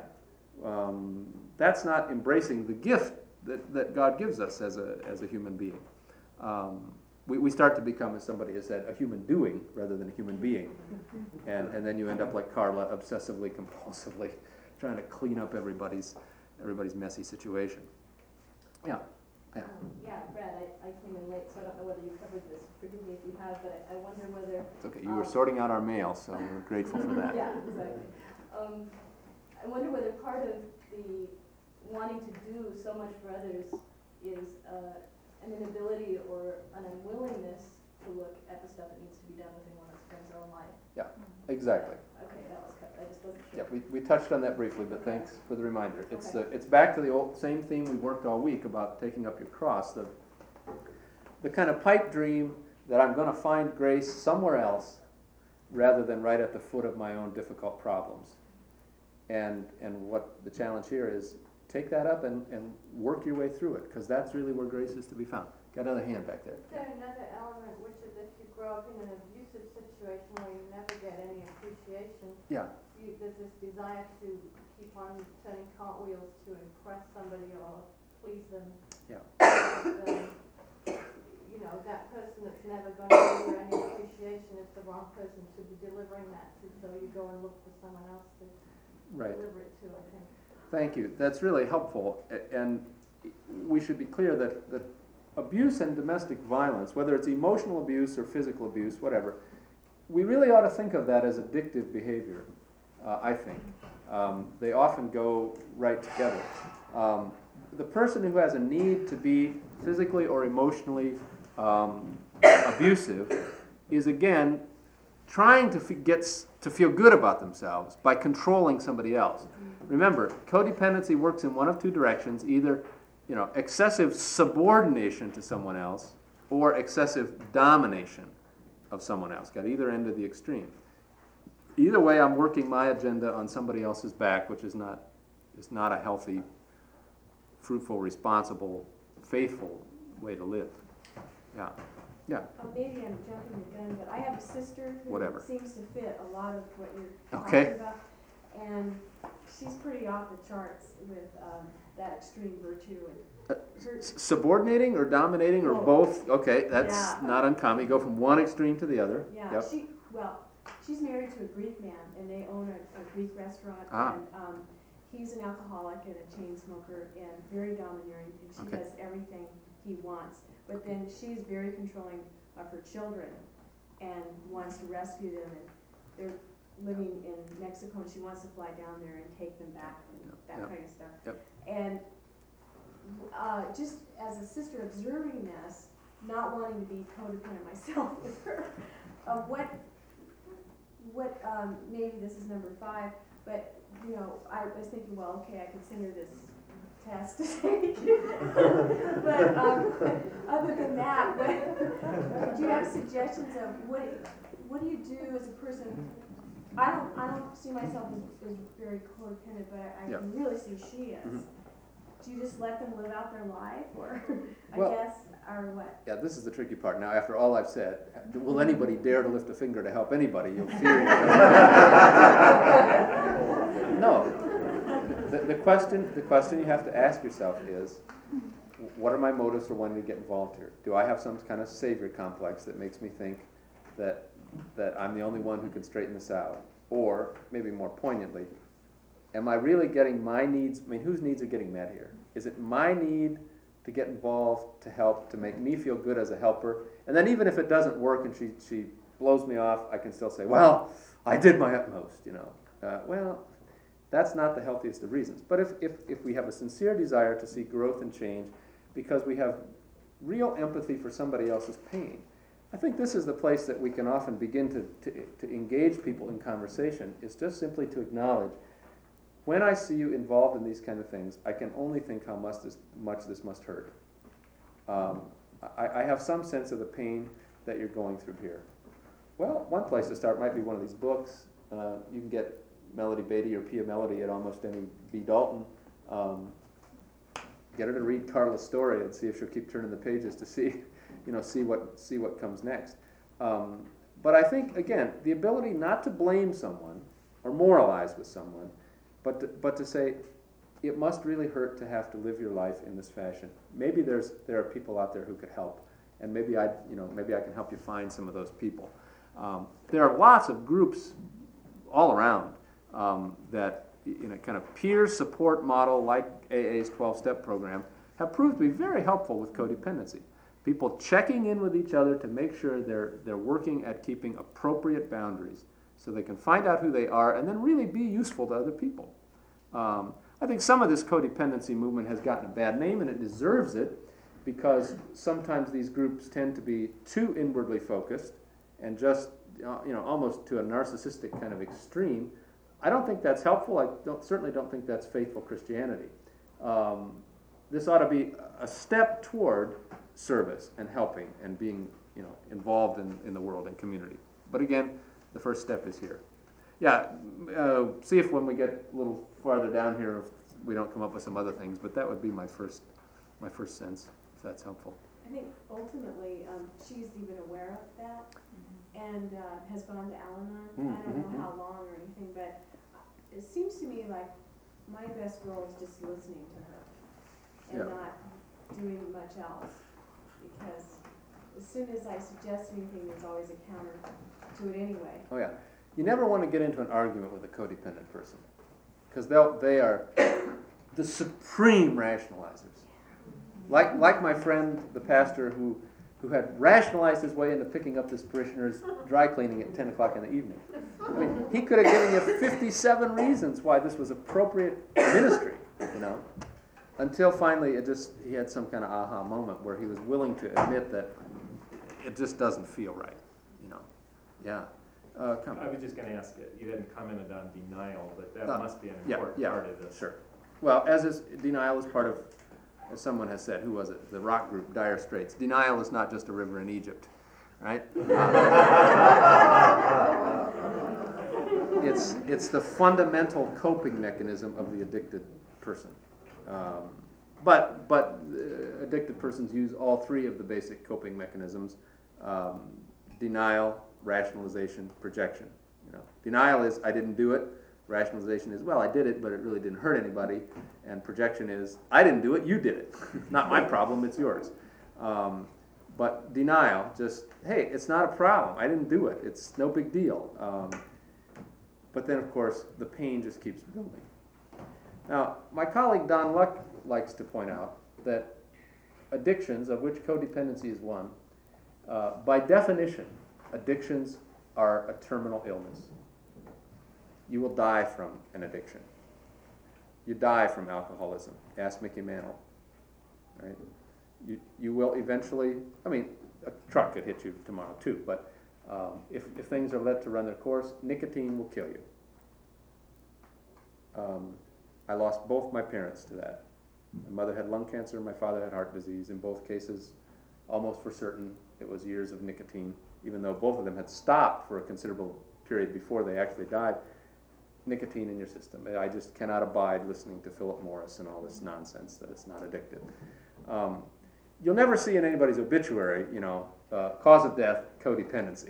Um, that's not embracing the gift that, that God gives us as a as a human being. Um, we, we start to become, as somebody has said, a human doing rather than a human being. And and then you end up like Carla, obsessively, compulsively, trying to clean up everybody's everybody's messy situation. Yeah. Yeah. Um, yeah, Brad, I, I came in late, so I don't know whether you covered this. Forgive me if you have, but I, I wonder whether... It's okay. You um, were sorting out our mail, so we're grateful for that. Yeah, exactly. Um, I wonder whether part of the wanting to do so much for others is uh, an inability or an unwillingness to look at the stuff that needs to be done within one's one's own life. Yeah, exactly. Okay, that was cut. I just wasn't sure. Yeah, we, we touched on that briefly, but thanks for the reminder. It's Okay. the it's back to the old same theme we worked all week about taking up your cross. The the kind of pipe dream that I'm going to find grace somewhere else rather than right at the foot of my own difficult problems. And and what the challenge here is, take that up and, and work your way through it, because that's really where grace is to be found. Got another hand back there. Is there another element, which is if you grow up in an abusive situation where you never get any appreciation, Yeah. you, there's this desire to keep on turning cartwheels to impress somebody or please them. Yeah. And, um, you know, that person that's never going to give you any appreciation is the wrong person to be delivering that to, so you go and look for someone else to Right. deliver it to, I think. Thank you. That's really helpful. A- And we should be clear that, that abuse and domestic violence, whether it's emotional abuse or physical abuse, whatever, we really ought to think of that as addictive behavior, uh, I think. Um, they often go right together. Um, the person who has a need to be physically or emotionally um, abusive is, again, trying to f- get s- to feel good about themselves by controlling somebody else. Remember, codependency works in one of two directions: either, you know, excessive subordination to someone else, or excessive domination of someone else. Got either end of the extreme. either way, I'm working my agenda on somebody else's back, which is not is not a healthy, fruitful, responsible, faithful way to live. Yeah. Yeah. Uh, maybe I'm jumping the gun, but I have a sister who Whatever. seems to fit a lot of what you're Okay. talking about. And she's pretty off the charts with um, that extreme virtue. And her, S- subordinating or dominating or Both. both? Okay, that's Yeah. not uncommon. You go from one extreme to the other. yeah, Yep. she, well, she's married to a Greek man, and they own a, a Greek restaurant. Ah. And um, he's an alcoholic and a chain smoker and very domineering, and she Okay. does everything he wants. But then she's very controlling of her children and wants to rescue them. And they're living in Mexico, and she wants to fly down there and take them back and that Yep. kind of stuff. Yep. And uh, just as a sister observing this, not wanting to be codependent myself with her, uh, what, what, um, maybe this is number five, but, you know, I was thinking, well, okay, I could send her this test to take. But, um, other than that, what, do you have suggestions of what, what do you do as a person? I don't, I don't see myself as, as very codependent, but I, I Yeah. can really see she is. Mhm. Do you just let them live out their life, or, I Well- guess, or what? Yeah, this is the tricky part. Now, after all I've said, will anybody dare to lift a finger to help anybody? You'll fear. No. The, the question, the question you have to ask yourself is, what are my motives for wanting to get involved here? Do I have some kind of savior complex that makes me think that that I'm the only one who can straighten this out? Or, maybe more poignantly, am I really getting my needs? I mean, whose needs are getting met here? Is it my need to get involved, to help, to make me feel good as a helper? And then even if it doesn't work and she, she blows me off, I can still say, well, I did my utmost, you know. Uh, well, that's not the healthiest of reasons. But if, if, if we have a sincere desire to see growth and change because we have real empathy for somebody else's pain, I think this is the place that we can often begin to, to, to engage people in conversation, is just simply to acknowledge, when I see you involved in these kind of things, I can only think how much this, much this must hurt. Um, I, I have some sense of the pain that you're going through here. Well, one place to start might be one of these books. Uh, you can get Melody Beatty or Pia Melody at almost any B. Dalton. Um, get her to read Carla's story and see if she'll keep turning the pages to see, you know, see what see what comes next. Um, but I think, again, the ability not to blame someone or moralize with someone, but to, but to say, it must really hurt to have to live your life in this fashion. Maybe there's there are people out there who could help, and maybe I you know maybe I can help you find some of those people. Um, there are lots of groups all around um, that, in a kind of peer support model like A A's twelve-step program, have proved to be very helpful with codependency. People checking in with each other to make sure they're they're working at keeping appropriate boundaries, so they can find out who they are and then really be useful to other people. Um, I think some of this codependency movement has gotten a bad name, and it deserves it, because sometimes these groups tend to be too inwardly focused and just, uh, you know, almost to a narcissistic kind of extreme. I don't think that's helpful. I don't, certainly don't think that's faithful Christianity. Um, this ought to be a step toward service and helping and being, you know, involved in, in the world and community. But again, the first step is here. Yeah, uh, see if when we get a little farther down here, if we don't come up with some other things. But that would be my first, my first sense, if that's helpful. I think ultimately, um, she's even aware of that, and uh, has gone to Al-Anon. Mm, I don't mhm, know how long or anything, but it seems to me like my best role is just listening to her and Yeah. not doing much else. Because as soon as I suggest anything, there's always a counter to it anyway. Oh yeah, you never want to get into an argument with a codependent person, because they'll they are the supreme rationalizers. Like like my friend, the pastor who who had rationalized his way into picking up this parishioner's dry cleaning at ten o'clock in the evening. I mean, he could have given you fifty-seven reasons why this was appropriate ministry, you know, until finally it just he had some kind of aha moment where he was willing to admit that it just doesn't feel right, you know. Yeah. Uh, come. I was just going to ask it. You hadn't commented on denial, but that Uh, must be an yeah, important yeah, part of this. Sure. Well, as is denial is part of, as someone has said, who was it? The rock group Dire Straits. Denial is not just a river in Egypt, right? it's, it's the fundamental coping mechanism of the addicted person. Um, but but uh, addicted persons use all three of the basic coping mechanisms: um, denial, rationalization, projection. You know, denial is I didn't do it. Rationalization is, well, I did it, but it really didn't hurt anybody. And projection is, I didn't do it, you did it. Not my problem, it's yours. Um, but denial, just, hey, it's not a problem. I didn't do it. It's no big deal. Um, but then, of course, the pain just keeps building. Now, my colleague Don Luck likes to point out that addictions, of which codependency is one, uh, by definition, addictions are a terminal illness. You will die from an addiction. You die from alcoholism. Ask Mickey Mantle. Right? You you will eventually. I mean, a truck could hit you tomorrow too. But um, if if things are let to run their course, nicotine will kill you. Um, I lost both my parents to that. My mother had lung cancer. My father had heart disease. In both cases, almost for certain, it was years of nicotine. Even though both of them had stopped for a considerable period before they actually died. Nicotine in your system. I just cannot abide listening to Philip Morris and all this nonsense that it's not addictive. Um, you'll never see in anybody's obituary, you know, uh, cause of death, codependency.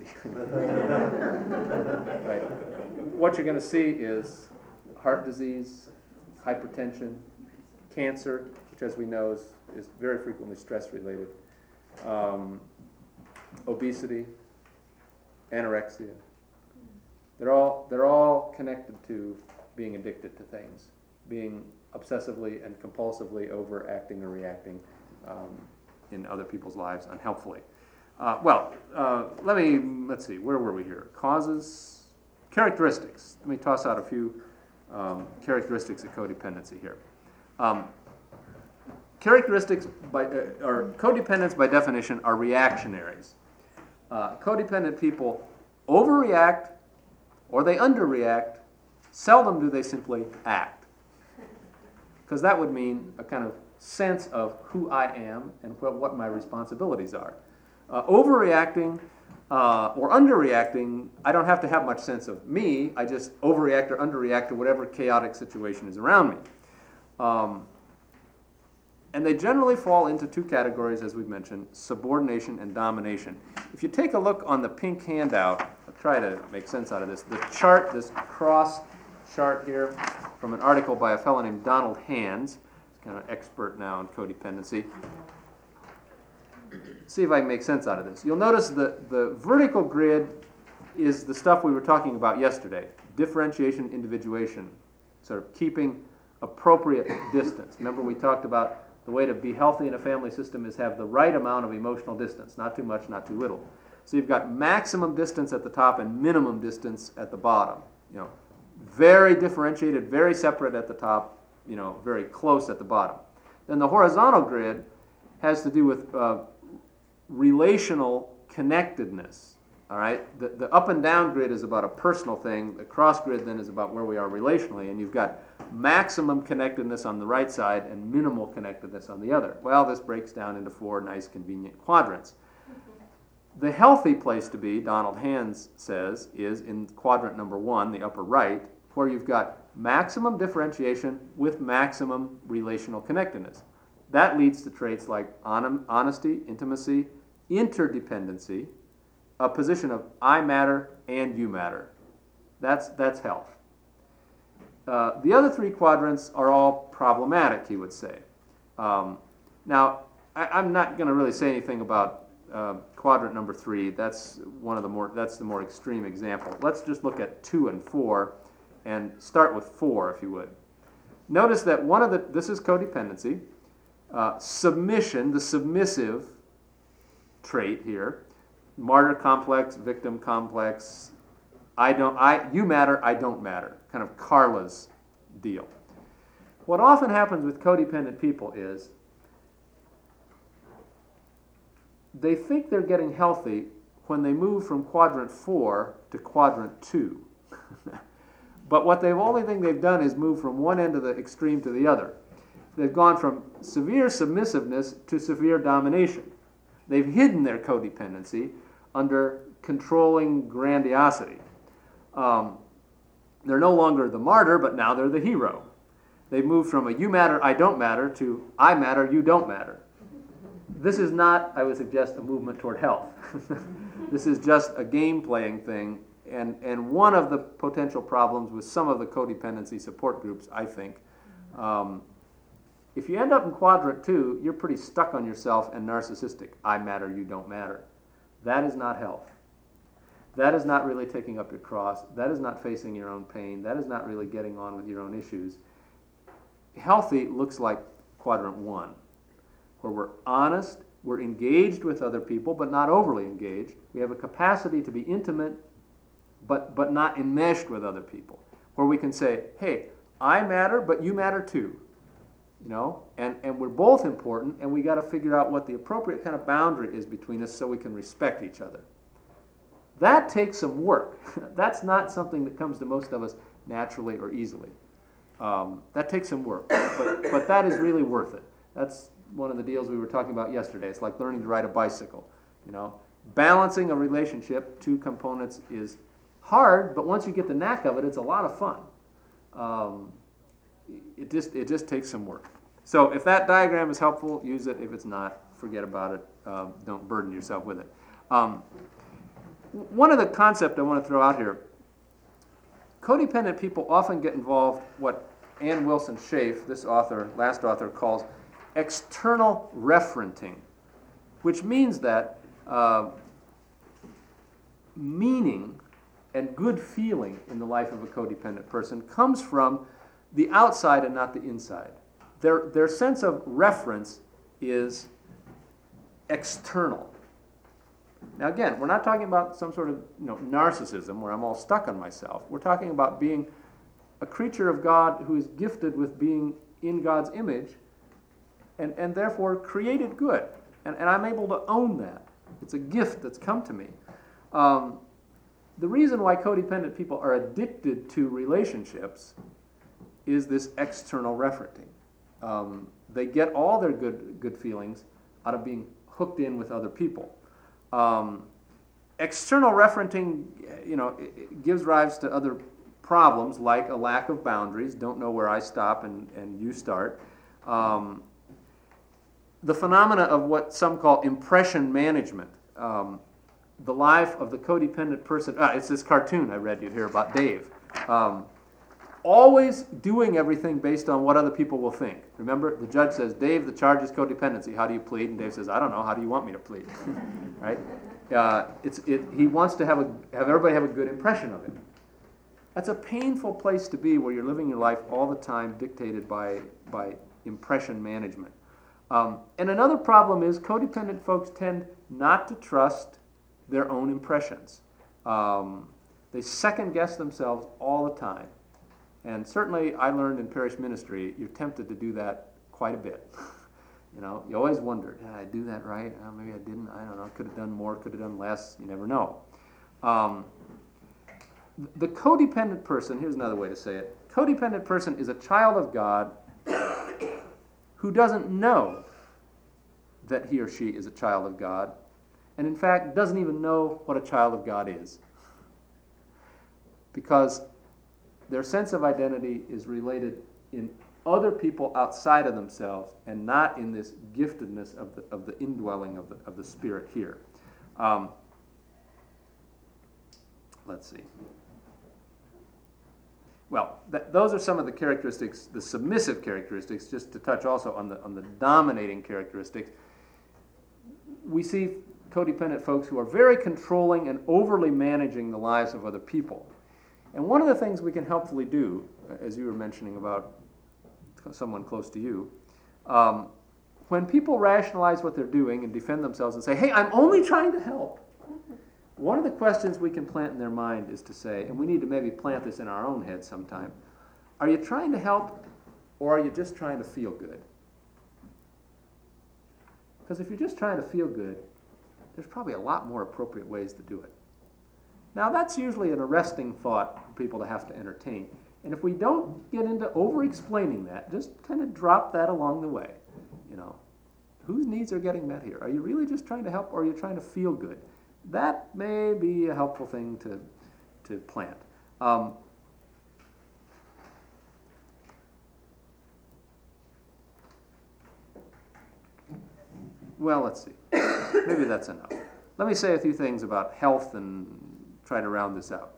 Right. What you're going to see is heart disease, hypertension, cancer, which as we know is, is very frequently stress-related, um, obesity, anorexia. They're all, they're all connected to being addicted to things, being obsessively and compulsively overacting or reacting um, in other people's lives unhelpfully. Uh, well, uh, let me, let's see, where were we here? Causes, characteristics. Let me toss out a few um, characteristics of codependency here. Um, characteristics by, uh, or codependents by definition are reactionaries. Uh, codependent people overreact or they underreact. Seldom do they simply act. Because that would mean a kind of sense of who I am and what, what my responsibilities are. Uh, overreacting uh, or underreacting, I don't have to have much sense of me. I just overreact or underreact to whatever chaotic situation is around me. Um, and they generally fall into two categories, as we've mentioned, subordination and domination. If you take a look on the pink handout, I'll try to make sense out of this. The chart, this cross chart here, from an article by a fellow named Donald Hands, he's kind of an expert now in codependency. See if I can make sense out of this. You'll notice the, the vertical grid is the stuff we were talking about yesterday. Differentiation, individuation, sort of keeping appropriate distance. Remember we talked about the way to be healthy in a family system is have the right amount of emotional distance, not too much, not too little. So you've got maximum distance at the top and minimum distance at the bottom. You know, very differentiated, very separate at the top, you know, very close at the bottom. Then the horizontal grid has to do with uh, relational connectedness. All right, the, the up and down grid is about a personal thing. The cross grid then is about where we are relationally, and you've got maximum connectedness on the right side and minimal connectedness on the other. Well, this breaks down into four nice, convenient quadrants. The healthy place to be, Donald Hands says, is in quadrant number one, the upper right, where you've got maximum differentiation with maximum relational connectedness. That leads to traits like on- honesty, intimacy, interdependency, a position of I matter and you matter. That's, that's health. Uh, the other three quadrants are all problematic, he would say. Um, now, I, I'm not going to really say anything about uh, quadrant number three. That's one of the more, that's the more extreme example. Let's just look at two and four and start with four, if you would. Notice that one of the, this is codependency. Uh, submission, the submissive trait here, martyr complex, victim complex, I don't, I, you matter, I don't matter, kind of Carla's deal. What often happens with codependent people is they think they're getting healthy when they move from quadrant four to quadrant two. But what they've only thing they've done is move from one end of the extreme to the other. They've gone from severe submissiveness to severe domination. They've hidden their codependency under controlling grandiosity. Um, They're no longer the martyr, but now they're the hero. They've moved from a you matter, I don't matter to I matter, you don't matter. This is not, I would suggest, a movement toward health. This is just a game-playing thing, and, and one of the potential problems with some of the codependency support groups, I think. Um, if you end up in quadrant two, you're pretty stuck on yourself and narcissistic. I matter, you don't matter. That is not health. That is not really taking up your cross. That is not facing your own pain. That is not really getting on with your own issues. Healthy looks like quadrant one, where we're honest, we're engaged with other people, but not overly engaged. We have a capacity to be intimate, but, but not enmeshed with other people, where we can say, hey, I matter, but you matter too. You know, and, and we're both important, and we got to figure out what the appropriate kind of boundary is between us so we can respect each other. That takes some work. That's not something that comes to most of us naturally or easily. Um, that takes some work, but, but that is really worth it. That's one of the deals we were talking about yesterday. It's like learning to ride a bicycle. You know, balancing a relationship, two components, is hard, but once you get the knack of it, it's a lot of fun. Um, it just it just takes some work. So if that diagram is helpful, use it. If it's not, forget about it. Um, don't burden yourself with it. Um, one of the concepts I want to throw out here, codependent people often get involved what Ann Wilson Schaaf, this author, last author, calls external referenting, which means that uh, meaning and good feeling in the life of a codependent person comes from the outside and not the inside. Their, their sense of reference is external. Now again, we're not talking about some sort of you know, narcissism where I'm all stuck on myself. We're talking about being a creature of God who is gifted with being in God's image and, and therefore created good. And, and I'm able to own that. It's a gift that's come to me. Um, the reason why codependent people are addicted to relationships is this external referenting. Um, they get all their good good feelings out of being hooked in with other people. Um, external referenting, you know, it, it gives rise to other problems like a lack of boundaries, don't know where I stop and, and you start. Um, the phenomena of what some call impression management. Um, the life of the codependent person, ah, it's this cartoon I read you here about Dave. Um, always doing everything based on what other people will think. Remember, the judge says, Dave, the charge is codependency. How do you plead? And Dave says, I don't know. How do you want me to plead? Right? Uh, it's, it, he wants to have, a, have everybody have a good impression of him. That's a painful place to be where you're living your life all the time dictated by, by impression management. Um, and another problem is codependent folks tend not to trust their own impressions. Um, they second guess themselves all the time. And certainly I learned in parish ministry, you're tempted to do that quite a bit. You know, you always wonder, did I do that right? Oh, maybe I didn't. I don't know. Could have done more, could have done less. You never know. Um, the codependent person, here's another way to say it. Codependent person is a child of God who doesn't know that he or she is a child of God, and in fact doesn't even know what a child of God is. Because their sense of identity is related in other people outside of themselves and not in this giftedness of the, of the indwelling of the, of the Spirit here. Um, let's see. Well, th- those are some of the characteristics, the submissive characteristics, just to touch also on the, on the dominating characteristics. We see codependent folks who are very controlling and overly managing the lives of other people. And one of the things we can helpfully do, as you were mentioning about someone close to you, um, when people rationalize what they're doing and defend themselves and say, hey, I'm only trying to help, one of the questions we can plant in their mind is to say, and we need to maybe plant this in our own head sometime, are you trying to help or are you just trying to feel good? Because if you're just trying to feel good, there's probably a lot more appropriate ways to do it. Now, that's usually an arresting thought for people to have to entertain. And if we don't get into over-explaining that, just kind of drop that along the way. You know, whose needs are getting met here? Are you really just trying to help, or are you trying to feel good? That may be a helpful thing to, to plant. Um, well, let's see. Maybe that's enough. Let me say a few things about health and try to round this out.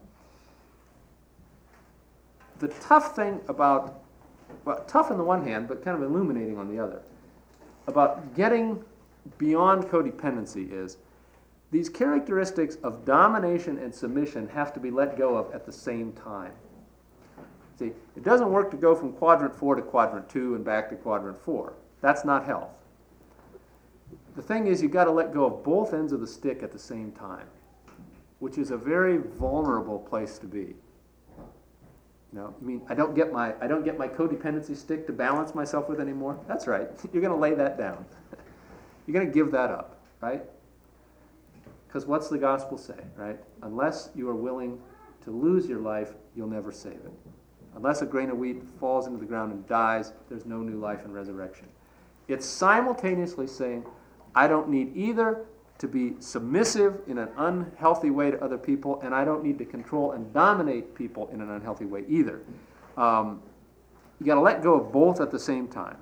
The tough thing about, well, tough on the one hand, but kind of illuminating on the other, about getting beyond codependency is these characteristics of domination and submission have to be let go of at the same time. See, it doesn't work to go from quadrant four to quadrant two and back to quadrant four. That's not health. The thing is, you've got to let go of both ends of the stick at the same time, which is a very vulnerable place to be. You know, I mean, I don't get my I don't get my codependency stick to balance myself with anymore. That's right. You're going to lay that down. You're going to give that up, right? Because what's the gospel say, right? Unless you are willing to lose your life, you'll never save it. Unless a grain of wheat falls into the ground and dies, there's no new life and resurrection. It's simultaneously saying, I don't need either to be submissive in an unhealthy way to other people, and I don't need to control and dominate people in an unhealthy way either. Um, you got to let go of both at the same time.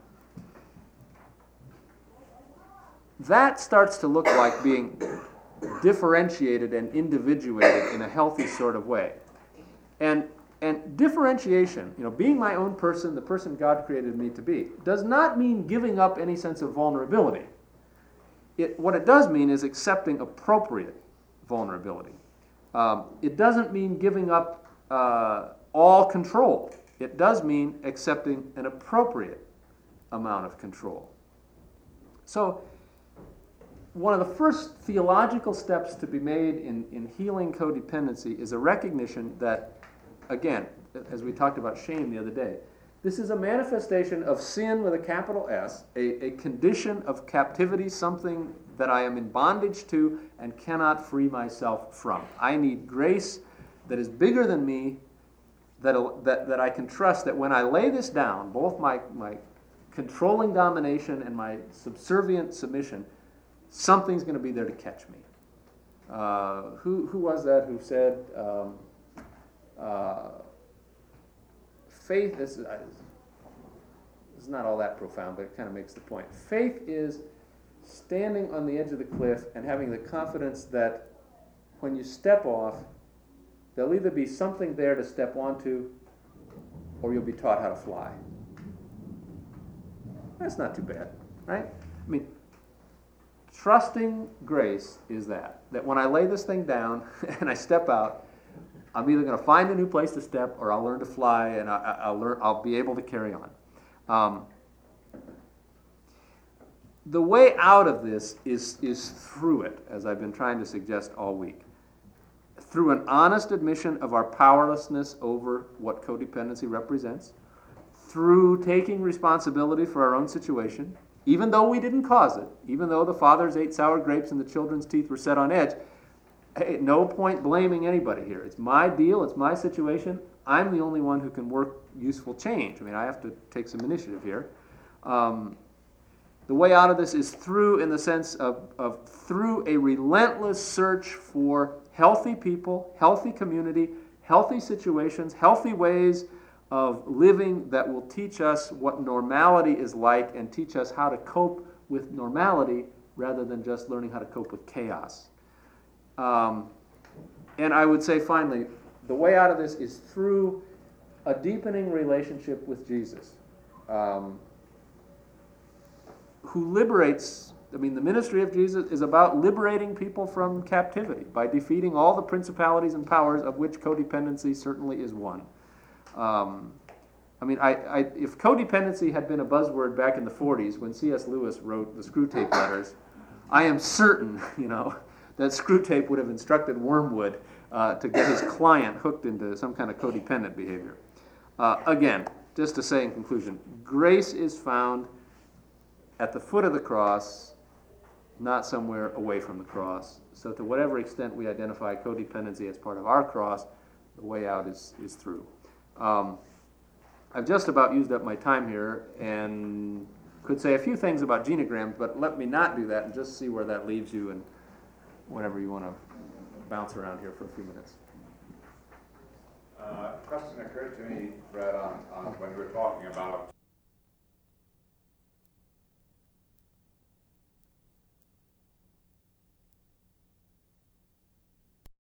That starts to look like being differentiated and individuated in a healthy sort of way. And and differentiation, you know, being my own person, the person God created me to be, does not mean giving up any sense of vulnerability. It, what it does mean is accepting appropriate vulnerability. Um, it doesn't mean giving up uh, all control. It does mean accepting an appropriate amount of control. So, one of the first theological steps to be made in, in healing codependency is a recognition that, again, as we talked about shame the other day, this is a manifestation of sin with a capital S, a, a condition of captivity, something that I am in bondage to and cannot free myself from. I need grace that is bigger than me, that, that, that I can trust that when I lay this down, both my, my controlling domination and my subservient submission, something's going to be there to catch me. Uh, who, who was that who said, um, uh, faith is, uh, is not all that profound, but it kind of makes the point. Faith is standing on the edge of the cliff and having the confidence that when you step off, there'll either be something there to step onto or you'll be taught how to fly. That's not too bad, right? I mean, trusting grace is that. That when I lay this thing down and I step out, I'm either going to find a new place to step or I'll learn to fly and I, I'll, learn, I'll be able to carry on. Um, the way out of this is, is through it, as I've been trying to suggest all week. Through an honest admission of our powerlessness over what codependency represents, through taking responsibility for our own situation, even though we didn't cause it, even though the fathers ate sour grapes and the children's teeth were set on edge, hey, no point blaming anybody here. It's my deal, it's my situation. I'm the only one who can work useful change. I mean, I have to take some initiative here. Um, the way out of this is through, in the sense of, of through a relentless search for healthy people, healthy community, healthy situations, healthy ways of living that will teach us what normality is like and teach us how to cope with normality rather than just learning how to cope with chaos. Um, and I would say finally, the way out of this is through a deepening relationship with Jesus, um, who liberates. I mean, the ministry of Jesus is about liberating people from captivity by defeating all the principalities and powers of which codependency certainly is one. Um, I mean, I, I, if codependency had been a buzzword back in the forties when C S Lewis wrote the Screwtape Letters, I am certain, you know, that Screwtape would have instructed Wormwood uh, to get his client hooked into some kind of codependent behavior. Uh, again, just to say in conclusion, grace is found at the foot of the cross, not somewhere away from the cross. So to whatever extent we identify codependency as part of our cross, the way out is, is through. Um, I've just about used up my time here and could say a few things about genograms, but let me not do that and just see where that leaves you and whatever you want to bounce around here for a few minutes. Uh, a question occurred to me, Brad, on, on when we were talking about